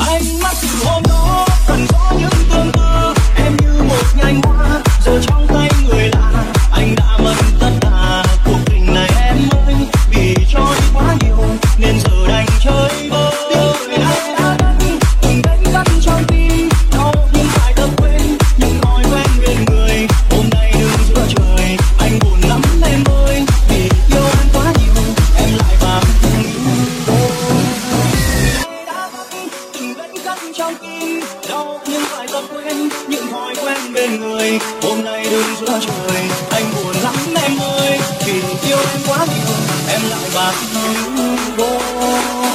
Ánh mắt từ hôm đó cần có những tương tư, em như một nhành hoa giờ trong tay người lạ. Anh đã mất tất cả cuộc tình này em ơi, vì cho đi quá nhiều nên giờ đành chơi vơi. Tiếng cười anh đã đắng từng đánh cắt trong tim, đau nhưng phải tập quên những thói quen bên người. Hôm nay đứng giữa trời anh buồn lắm em ơi, vì yêu em quá nhiều em lại vàng từng đánh cắt trong tim, đau nhưng phải tập quên những thói quen bên người. Hôm nay đứng giữa trời anh buồn lắm em ơi, vì yêu em quá nhiều em lại bạc vô.